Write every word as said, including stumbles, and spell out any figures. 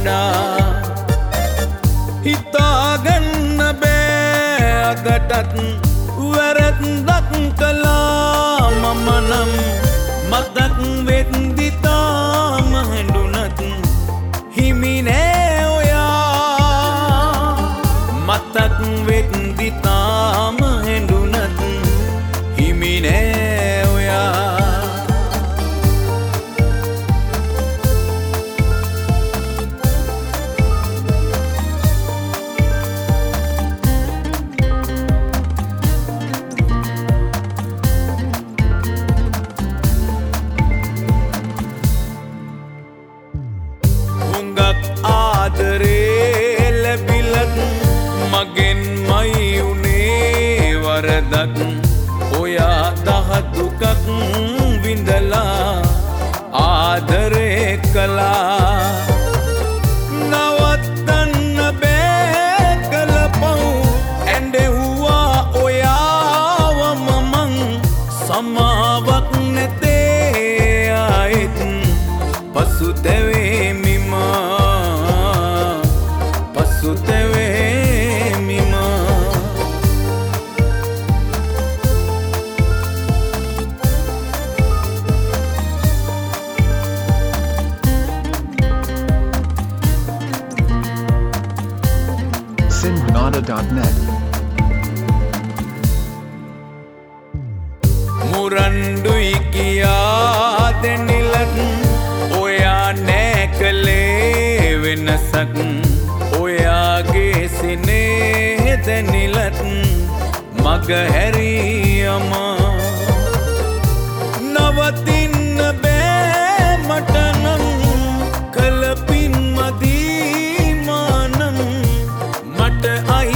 වඩා හිතාගන්න බෑ අදටත් වැරද්දක් කළා මම නම් මතක් වෙද්දි තාම හැඬුනත් හිමි නෑ ඔයා මතක් වෙද්දි තාම හැඬුනත් හිමි නෑ ඔයා ආදරේ ලැබිලත් මගෙන් මයි උනේ වරදක් ඔයා දහ දුකක් විඳලා ආදරේ කළා නවත්තන්න බෑ කලපව් ඇඬෙව්වා ඔයාවම මං සමාවක් නැතේ ආයෙත් පසුතැවෙමි Sinhanada dot net මුරණ්ඩුයි කියා දෙනිලත් ඔයා නෑ කලේ වෙනසක් ඔයාගේ සිනේ දෙනිලත් මග හැරියම නවතින්න බෑ මට නම් කලපින් මදීමානම් මට අයි